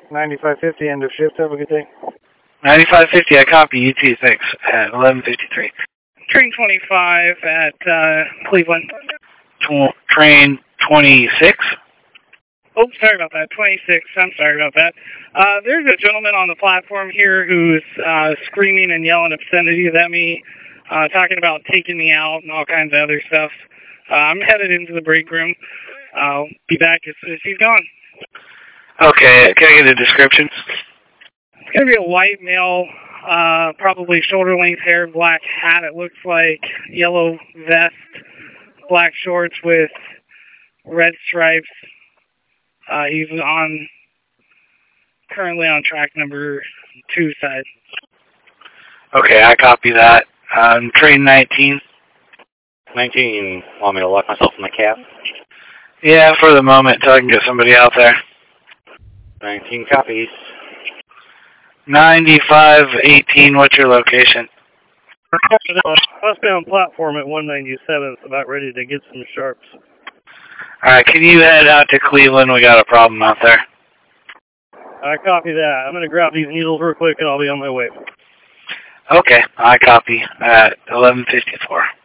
9550, end of shift. Have a good day. 9550, I copy. You too, thanks. At 11:53. Train 25 at Cleveland. Train 26? Oh, sorry about that. 26. I'm sorry about that. There's a gentleman on the platform here who's screaming and yelling obscenities at me, talking about taking me out and all kinds of other stuff. I'm headed into the break room. I'll be back as soon as he's gone. Okay, can I get a description? It's going to be a white male, probably shoulder-length hair, black hat, it looks like, yellow vest, black shorts with red stripes. He's currently on track number 2 side. Okay, I copy that. Train 19. 19, want me to lock myself in the cab? Yeah, for the moment, until I can get somebody out there. 19 copies. 9518, what's your location? Westbound platform at 197. It's about ready to get some sharps. Alright, can you head out to Cleveland? We got a problem out there. I copy that. I'm going to grab these needles real quick and I'll be on my way. Okay, I copy at 11:54.